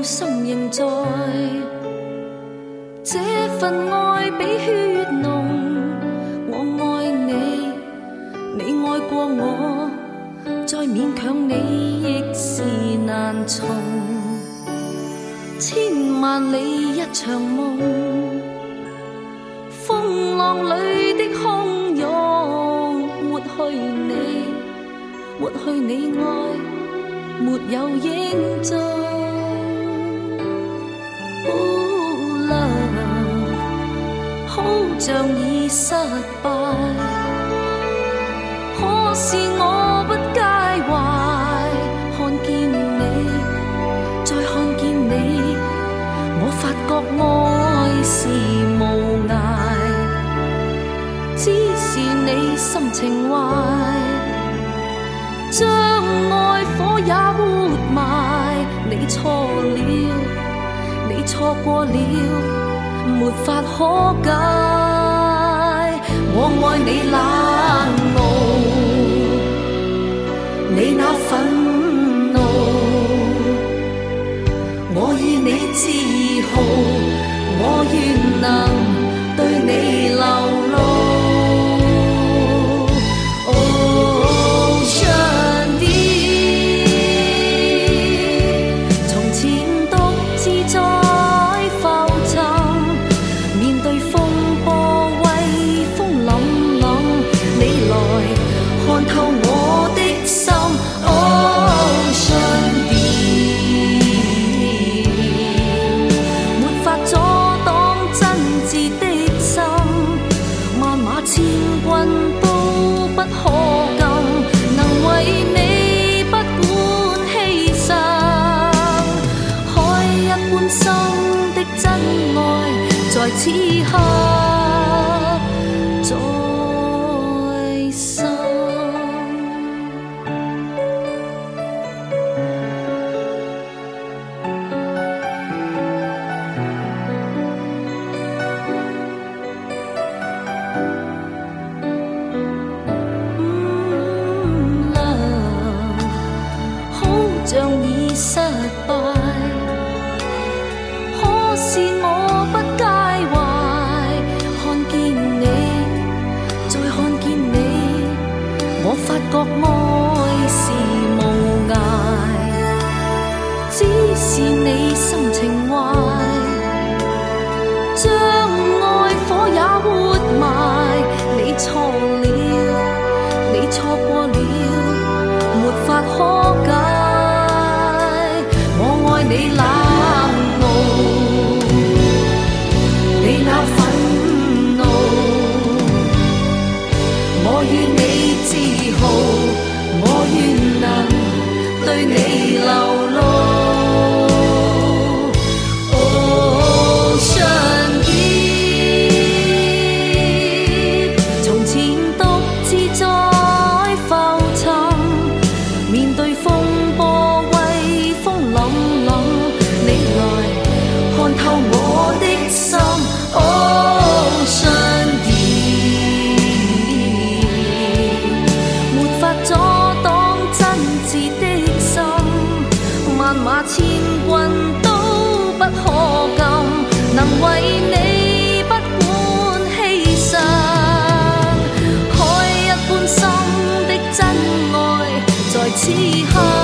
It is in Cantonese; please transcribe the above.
心仍在，这份爱比血浓。我爱你，你爱过我，再勉强你亦是难从。千万里一场梦，风浪里的汹涌，抹去你，抹去你爱，没有影踪。好像已失败，可是我不介怀。看見你，再看見你，我發覺愛是無涯。只是你心情壞，將愛火也活埋。你錯了，你錯過了，沒法可解。我愛你冷傲，你那憤怒，我與你自豪。我願能對你流露。在此刻再生。Love 好像已失敗，可是我不介懷。看見你，再看見你，我發覺愛是無涯。只是你心情壞，將愛火也活埋。你錯了，你錯過了，沒法可解。我愛你冷傲，你那憤怒，我與你自豪。我願能對你流露。從前獨自在浮沉，面對風波威風凜凜，你來看透我的心。Ocean deep， 沒法阻擋真摯的心，萬馬千軍都不可禁，能為你不管犧牲。海一般深的真愛在此刻。